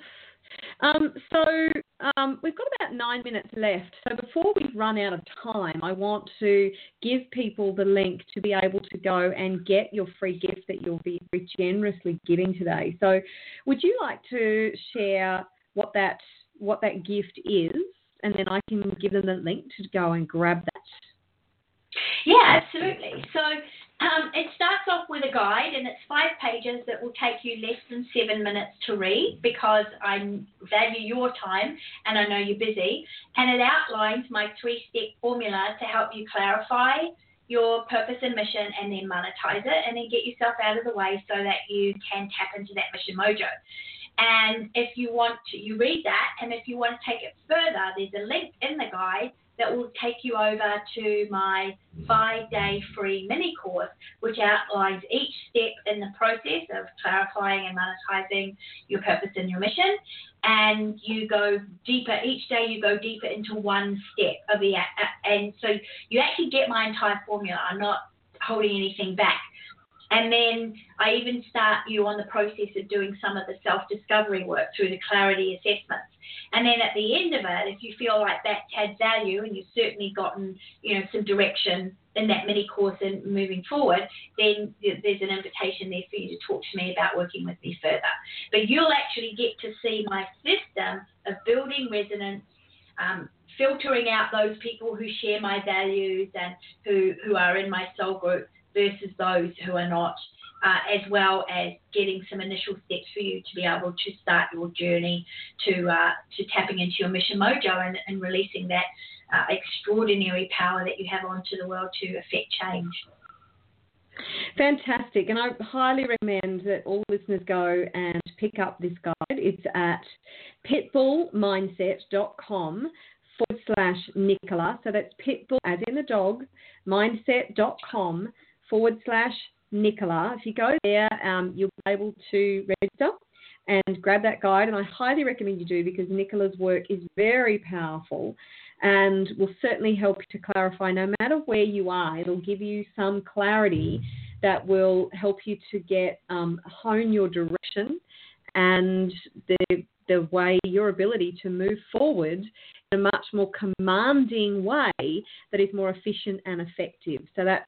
We've got about 9 minutes left. So before we run out of time, I want to give people the link to be able to go and get your free gift that you'll be very generously giving today. So would you like to share what that gift is? And then I can give them the link to go and grab that. Yeah, absolutely. So it starts off with a guide, and it's 5 pages that will take you less than 7 minutes to read, because I value your time and I know you're busy. And it outlines my 3-step formula to help you clarify your purpose and mission, and then monetize it, and then get yourself out of the way so that you can tap into that mission mojo. And if you want to, you read that, and if you want to take it further, there's a link in the guide that will take you over to my 5-day free mini course, which outlines each step in the process of clarifying and monetizing your purpose and your mission. And you go deeper each day. You go deeper into one step of the and so you actually get my entire formula. I'm not holding anything back. And then I even start you on the process of doing some of the self-discovery work through the clarity assessments. And then at the end of it, if you feel like that's had value and you've certainly gotten, some direction in that mini course and moving forward, then there's an invitation there for you to talk to me about working with me further. But you'll actually get to see my system of building resonance, filtering out those people who share my values and who are in my soul group versus those who are not, as well as getting some initial steps for you to be able to start your journey to tapping into your mission mojo and releasing that extraordinary power that you have onto the world to affect change. Fantastic. And I highly recommend that all listeners go and pick up this guide. It's at pitbullmindset.com/Nicola. So that's pitbull, as in the dog, mindset.com/Nicola. If you go there, you'll be able to register and grab that guide. And I highly recommend you do, because Nicola's work is very powerful and will certainly help you to clarify no matter where you are. It'll give you some clarity that will help you to get hone your direction and the the way, your ability to move forward in a much more commanding way that is more efficient and effective. So that's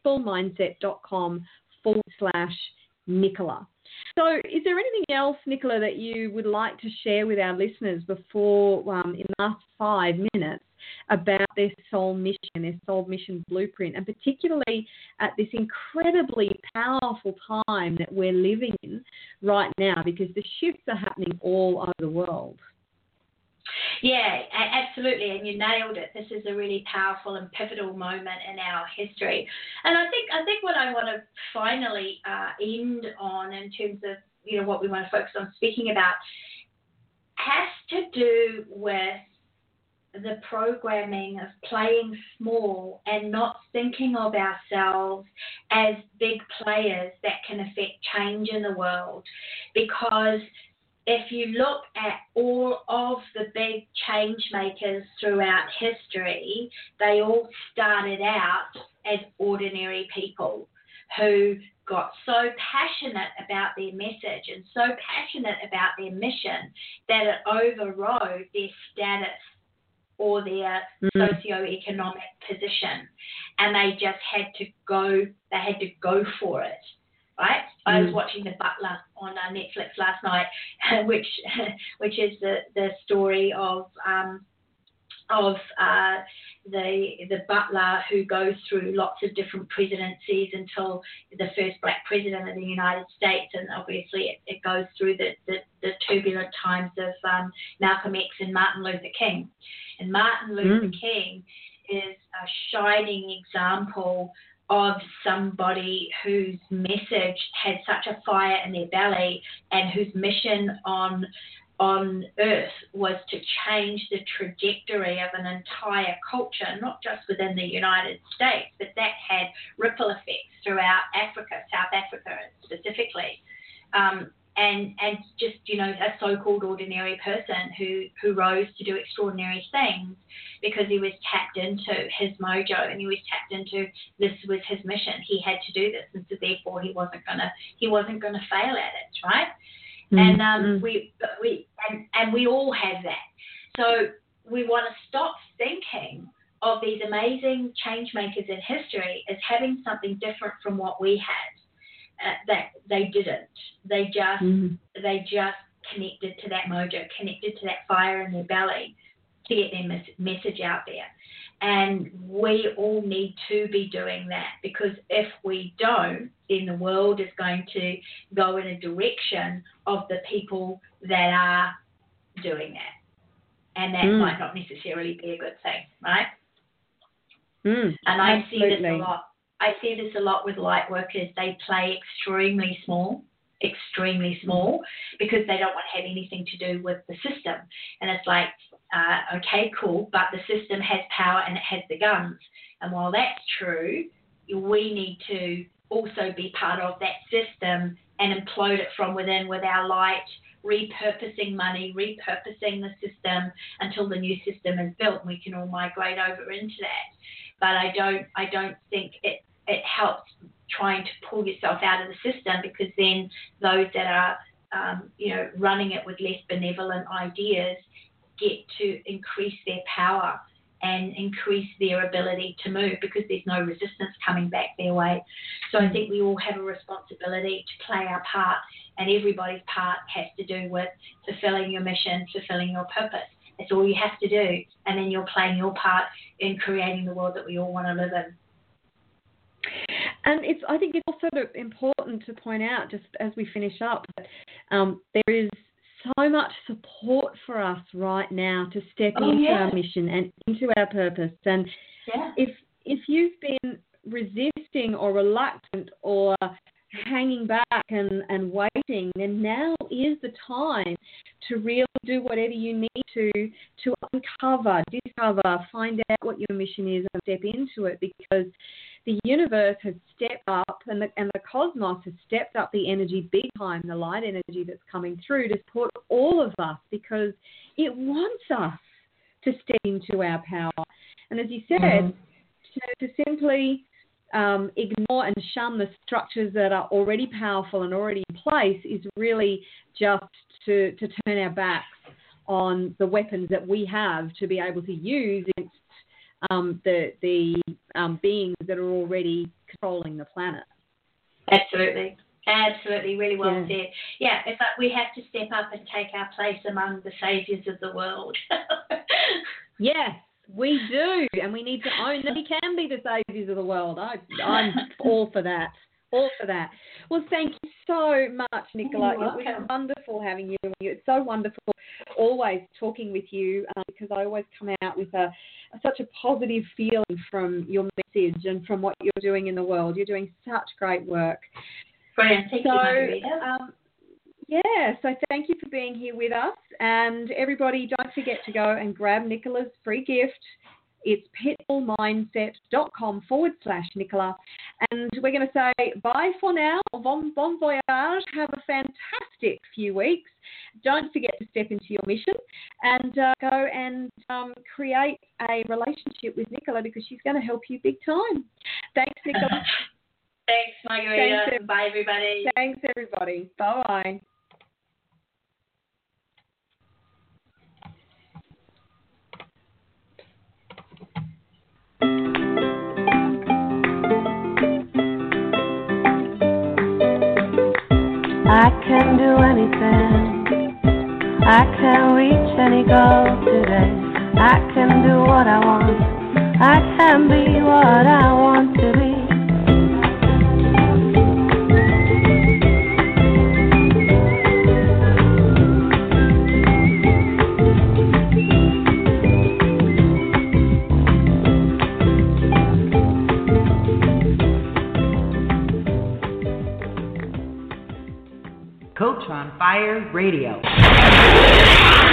pitbullmindset.com/Nicola. So is there anything else, Nicola, that you would like to share with our listeners before, in the last 5 minutes, about their soul mission blueprint, and particularly at this incredibly powerful time that we're living in right now, because the shifts are happening all over the world? Yeah, absolutely, and you nailed it. This is a really powerful and pivotal moment in our history, and I think what I want to finally end on, in terms of what we want to focus on speaking about, has to do with the programming of playing small and not thinking of ourselves as big players that can affect change in the world, because if you look at all of the big change makers throughout history, they all started out as ordinary people who got so passionate about their message and so passionate about their mission that it overrode their status or their socioeconomic position, and they just had to go for it. Right? I was watching The Butler on Netflix last night, which is the story of the butler who goes through lots of different presidencies until the first black president of the United States, and obviously it goes through the turbulent times of Malcolm X and Martin Luther King. And Martin Luther King is a shining example of somebody whose message had such a fire in their belly, and whose mission on earth was to change the trajectory of an entire culture, not just within the United States, but that had ripple effects throughout Africa, South Africa specifically. And just, a so-called ordinary person who rose to do extraordinary things because he was tapped into his mojo, and he was tapped into, this was his mission. He had to do this, and so therefore he wasn't gonna fail at it, right? And we all have that. So we want to stop thinking of these amazing change makers in history as having something different from what we had. That they didn't. They just connected to that mojo, connected to that fire in their belly to get their message out there. And we all need to be doing that, because if we don't, then the world is going to go in a direction of the people that are doing that. And that might not necessarily be a good thing, right? And I see this a lot. I see this a lot with light workers. They play extremely small, because they don't want to have anything to do with the system. And it's like, okay, cool, but the system has power and it has the guns. And while that's true, we need to also be part of that system and implode it from within with our light, repurposing money, repurposing the system until the new system is built and we can all migrate over into that. But I don't think it helps trying to pull yourself out of the system, because then those that are running it with less benevolent ideas get to increase their power and increase their ability to move, because there's no resistance coming back their way. So I think we all have a responsibility to play our part, and everybody's part has to do with fulfilling your mission, fulfilling your purpose. That's all you have to do, and then you're playing your part in creating the world that we all want to live in. And I think it's also important to point out, just as we finish up, that there is so much support for us right now to step into our mission and into our purpose. And if you've been resisting or reluctant or hanging back and waiting, then now is the time to really do whatever you need to uncover, discover, find out what your mission is and step into it, because the universe has stepped up and the cosmos has stepped up the energy big time, the light energy that's coming through to support all of us, because it wants us to step into our power. And as you said, to simply ignore and shun the structures that are already powerful and already in place is really just to turn our backs on the weapons that we have to be able to use against the beings that are already controlling the planet. Absolutely. Absolutely, really well said. Yeah, it's like we have to step up and take our place among the saviours of the world. Yes, we do, and we need to own that we can be the saviours of the world. I'm all for that. All for that. Well, thank you so much, Nicola. It was wonderful having you. It's so wonderful always talking with you because I always come out with such a positive feeling from your message and from what you're doing in the world. You're doing such great work. Brilliant. Thank you, Margarita. So thank you for being here with us. And everybody, don't forget to go and grab Nicola's free gift. It's pitbullmindset.com/Nicola. And we're going to say bye for now. Bon voyage. Have a fantastic few weeks. Don't forget to step into your mission and go and create a relationship with Nicola because she's going to help you big time. Thanks, Nicola. Thanks, Margarita. Thanks, bye, everybody. Thanks, everybody. Bye-bye. I can do anything. I can reach any goal today. I can do what I want. I can be what I want to be. Coach on Fire Radio.